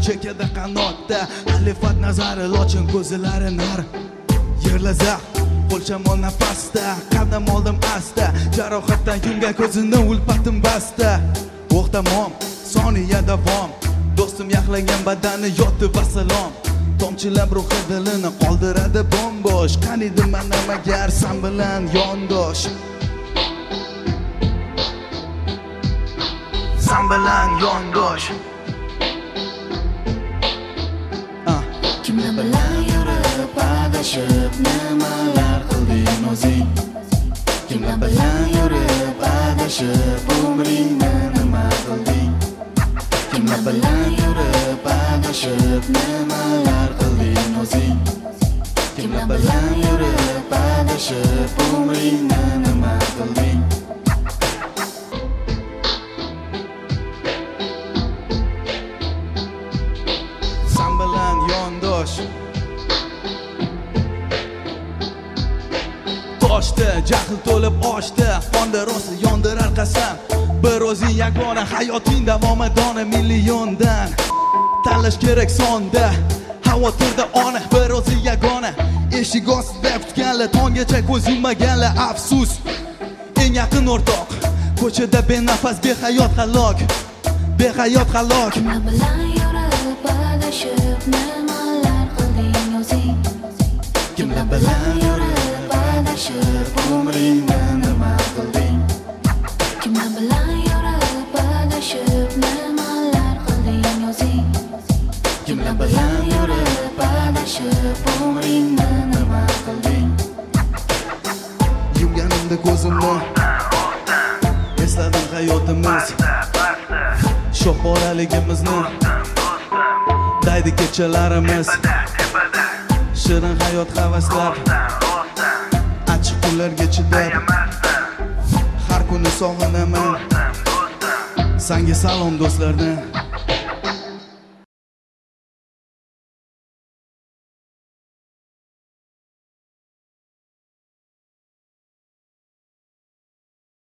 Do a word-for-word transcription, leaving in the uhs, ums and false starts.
chekadi qanotda. Xalifat nazari lochin ko'zlari nar. Yerlaza qo'l shamol nafasda, qadam oldim asta. Jarohatdan yumgan ko'zini ulpatim basta. O'q tamom, soniya davom. Do'stim yaxlagan badani yotdi va salom. Tomchilab ruhi dilini qoldiradi bombosh. Qaniydi mana magar san bilan yondosh. San bilan yondosh. Kimlar bilan yurib adashib nimalar qilding o'zing? Kimlar bilan yurib adashib umringni nima qilding? Kimlar bilan yurib adashib nimalar qilding o'zing? Kimlar bilan yurib adashib umringni nima qilding? San bilan yondosh. Toshdi, jahl to'lib oshdi, qonda rosa yondirar qasam. Bir o'zing yagona, hayoting davomi dona milliondan. Tanlash kerak sonda, xavotirda ona, bir o'zing yagona. Eshik ostida kutganlar, tonggacha ko'z yummaganlar afsus. Eng yaqin o'rtoq, ko'chada benafas behayot halok, behayot halok. Kimlar bilan yurib adashib nimalar qilding o'zing? Kimlar bilan yurib adashib umringni nima qilding? Kimlar bilan yurib adashib nimalar qilding o'zing? Kimlar bilan yurib adashib umringni nima qilding? Yumganimda ko'zimni, esladim hayotimiz, sho'xoraligimizni, daydi kechalarimiz, shirin hayot havaslar, achchiq kunlarga chidab, har kuni sog'inaman. Senga salom do'stlardan.